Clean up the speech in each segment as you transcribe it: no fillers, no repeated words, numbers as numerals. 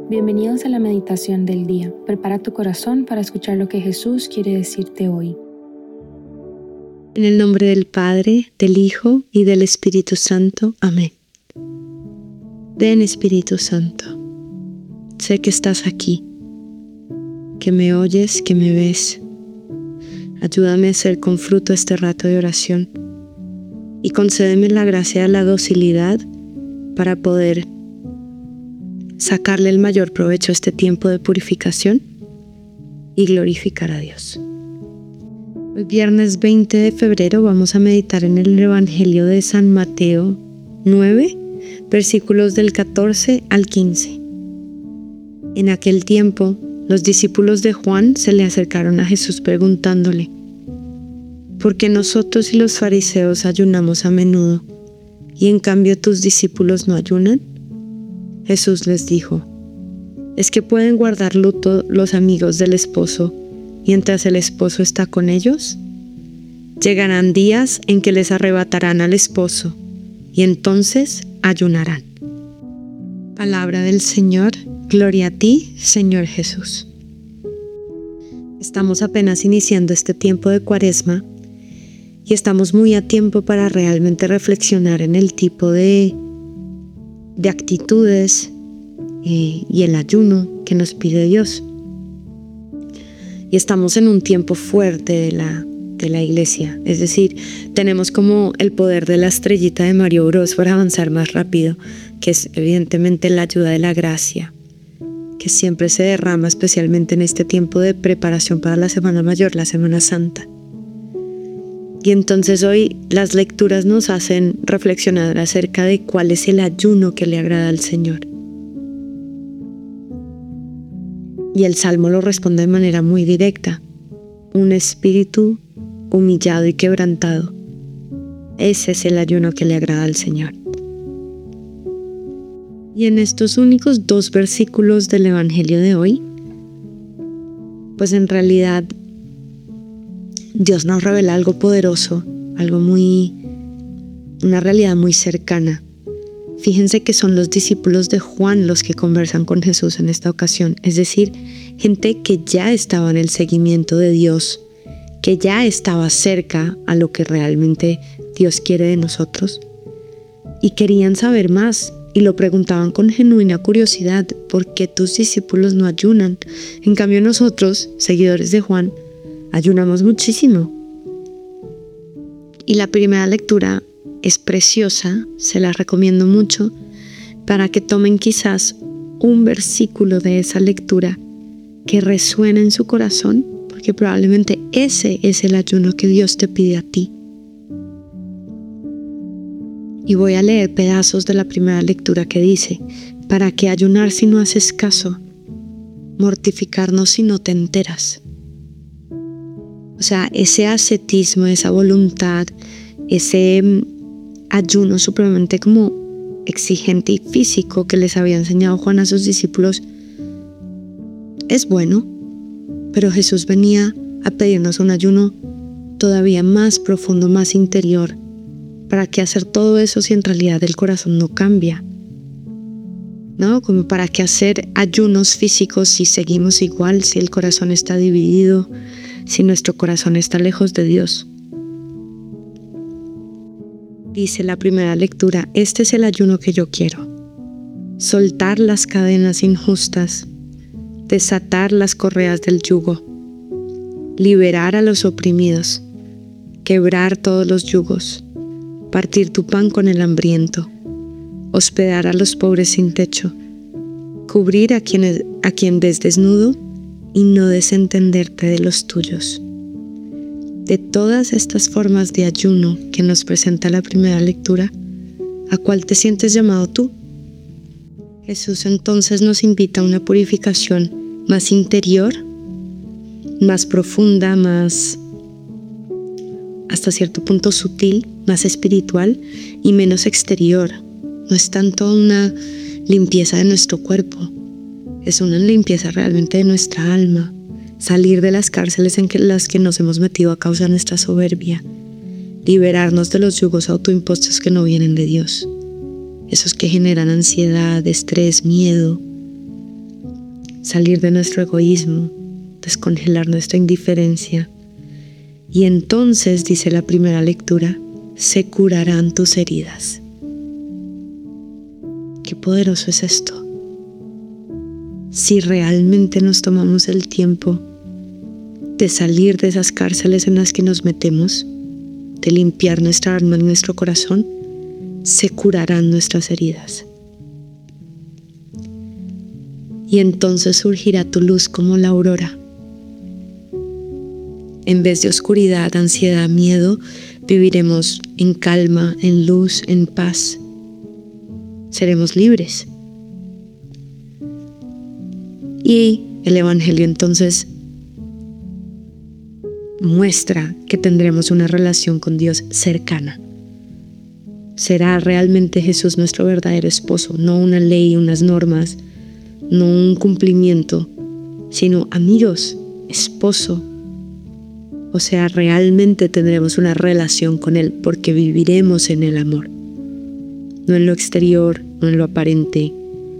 Bienvenidos a la meditación del día. Prepara tu corazón para escuchar lo que Jesús quiere decirte hoy. En el nombre del Padre, del Hijo y del Espíritu Santo. Amén. Ven, Espíritu Santo. Sé que estás aquí, que me oyes, que me ves. Ayúdame a hacer con fruto este rato de oración y concédeme la gracia de la docilidad para poder sacarle el mayor provecho a este tiempo de purificación y glorificar a Dios. El viernes 20 de febrero vamos a meditar en el Evangelio de San Mateo 9, versículos del 14 al 15. En aquel tiempo, los discípulos de Juan se le acercaron a Jesús preguntándole: ¿por qué nosotros y los fariseos ayunamos a menudo, y en cambio tus discípulos no ayunan? Jesús les dijo: ¿es que pueden guardar luto los amigos del esposo mientras el esposo está con ellos? Llegarán días en que les arrebatarán al esposo, y entonces ayunarán. Palabra del Señor. Gloria a ti, Señor Jesús. Estamos apenas iniciando este tiempo de Cuaresma y estamos muy a tiempo para realmente reflexionar en el tipo de actitudes y el ayuno que nos pide Dios. Y estamos en un tiempo fuerte de la iglesia, es decir, tenemos como el poder de la estrellita de Mario Bros para avanzar más rápido, que es evidentemente la ayuda de la gracia, que siempre se derrama especialmente en este tiempo de preparación para la Semana Mayor, la Semana Santa. Y entonces hoy las lecturas nos hacen reflexionar acerca de cuál es el ayuno que le agrada al Señor. Y el Salmo lo responde de manera muy directa: un espíritu humillado y quebrantado. Ese es el ayuno que le agrada al Señor. Y en estos únicos 2 versículos del Evangelio de hoy, pues en realidad Dios nos revela algo poderoso, una realidad muy cercana. Fíjense que son los discípulos de Juan los que conversan con Jesús en esta ocasión, es decir, gente que ya estaba en el seguimiento de Dios, que ya estaba cerca a lo que realmente Dios quiere de nosotros, y querían saber más, y lo preguntaban con genuina curiosidad: ¿por qué tus discípulos no ayunan? En cambio nosotros, seguidores de Juan, ayunamos muchísimo. Y la primera lectura es preciosa, se la recomiendo mucho para que tomen quizás un versículo de esa lectura que resuene en su corazón, porque probablemente ese es el ayuno que Dios te pide a ti. Y voy a leer pedazos de la primera lectura que dice: ¿para qué ayunar si no haces caso? Mortificarnos si no te enteras. O sea, ese ascetismo, esa voluntad, ese ayuno supremamente como exigente y físico que les había enseñado Juan a sus discípulos es bueno, pero Jesús venía a pedirnos un ayuno todavía más profundo, más interior. ¿Para qué hacer todo eso si en realidad el corazón no cambia? ¿No? Como para qué hacer ayunos físicos si seguimos igual, si el corazón está dividido, si nuestro corazón está lejos de Dios. Dice la primera lectura: este es el ayuno que yo quiero. Soltar las cadenas injustas, desatar las correas del yugo, liberar a los oprimidos, quebrar todos los yugos, partir tu pan con el hambriento, hospedar a los pobres sin techo, cubrir a quien ves desnudo y no desentenderte de los tuyos. De todas estas formas de ayuno que nos presenta la primera lectura, ¿a cuál te sientes llamado tú? Jesús entonces nos invita a una purificación más interior, más profunda, más hasta cierto punto sutil, más espiritual y menos exterior. No es tanto una limpieza de nuestro cuerpo, es una limpieza realmente de nuestra alma. Salir de las cárceles en las que nos hemos metido a causa de nuestra soberbia, liberarnos de los yugos autoimpuestos que no vienen de Dios, esos que generan ansiedad, estrés, miedo, salir de nuestro egoísmo, descongelar nuestra indiferencia. Y entonces, dice la primera lectura, se curarán tus heridas. Qué poderoso es esto. Si realmente nos tomamos el tiempo de salir de esas cárceles en las que nos metemos, de limpiar nuestra alma y nuestro corazón, se curarán nuestras heridas. Y entonces surgirá tu luz como la aurora. En vez de oscuridad, ansiedad, miedo, viviremos en calma, en luz, en paz. Seremos libres. Y el Evangelio entonces muestra que tendremos una relación con Dios cercana. Será realmente Jesús nuestro verdadero esposo, no una ley, unas normas, no un cumplimiento, sino amigos, esposo. O sea, realmente tendremos una relación con Él porque viviremos en el amor. No en lo exterior, no en lo aparente,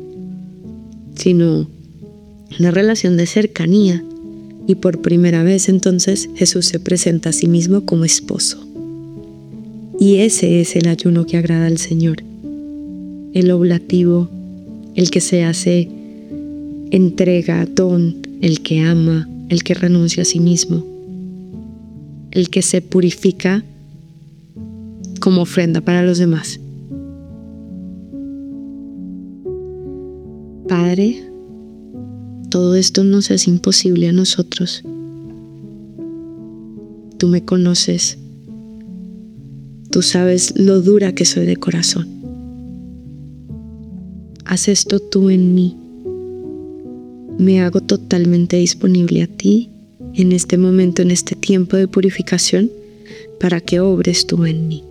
sino una relación de cercanía. Y por primera vez entonces Jesús se presenta a sí mismo como esposo. Y ese es el ayuno que agrada al Señor. El oblativo, el que se hace entrega, don, el que ama, el que renuncia a sí mismo, el que se purifica como ofrenda para los demás. Padre, todo esto nos es imposible a nosotros. Tú me conoces. Tú sabes lo dura que soy de corazón. Haz esto tú en mí. Me hago totalmente disponible a ti en este momento, en este tiempo de purificación, para que obres tú en mí.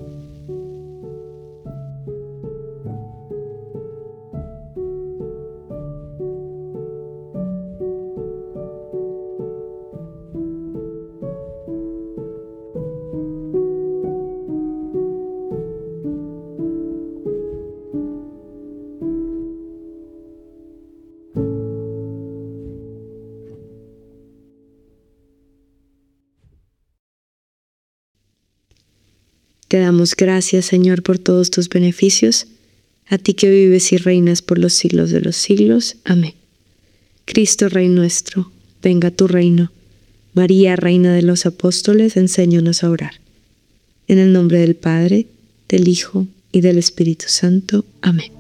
Te damos gracias, Señor, por todos tus beneficios, a ti que vives y reinas por los siglos de los siglos. Amén. Cristo, Rey nuestro, venga tu reino. María, Reina de los Apóstoles, enséñanos a orar. En el nombre del Padre, del Hijo y del Espíritu Santo. Amén.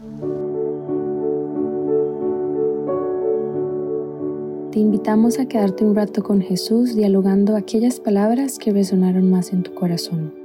Te invitamos a quedarte un rato con Jesús dialogando aquellas palabras que resonaron más en tu corazón.